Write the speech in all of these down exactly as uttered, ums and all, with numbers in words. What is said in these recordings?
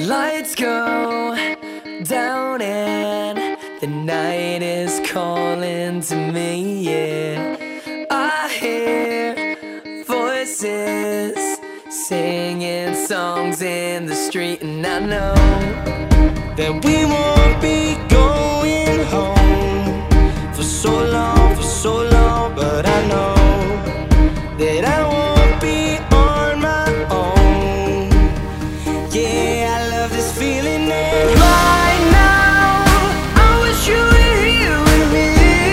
Lights go down and the night is calling to me, yeah. I hear voices singing songs in the street, and I know that we won't be going home for so long, for so long. But I know that I won't be on my own. Yeah, I love this feeling, and right now I wish you were here with me.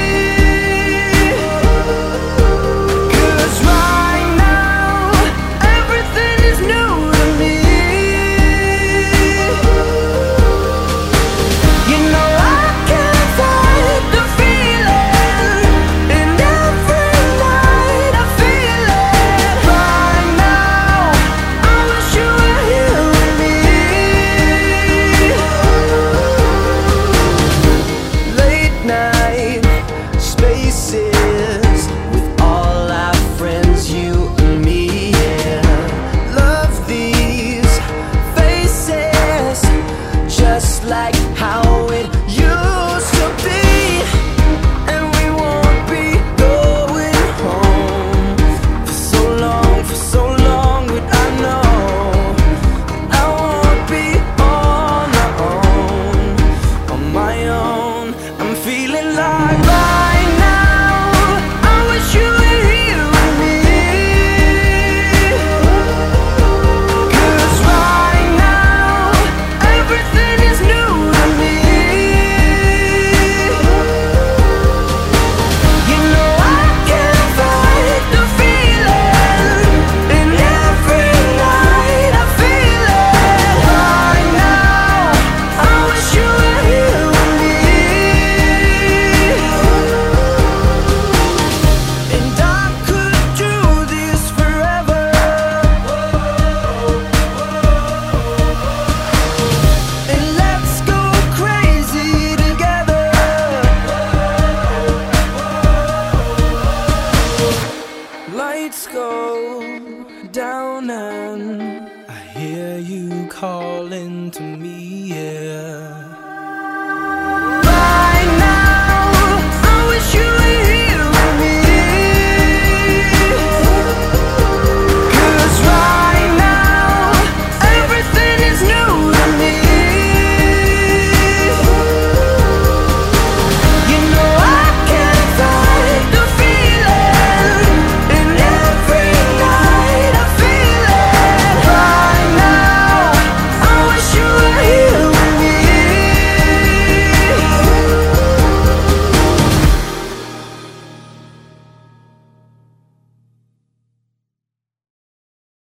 'Cause right now everything is new to me. You know I can't fight the feeling, and every night I feel it. Right now I wish you were here with me. Late night spaces with all our friends, you and me, yeah. Love these faces, just like how it used to be. And we won't be going home for so long, for so long. But I know I won't be on my own, on my own. I'm feeling like right now I wish you were here with me. 'Cause right now everything is new to me. You know I can't fight the feeling, and every night I feel it. Right now I wish you were here with me. And I could do this forever. And let's go crazy together. Lights go down and I hear you calling to me.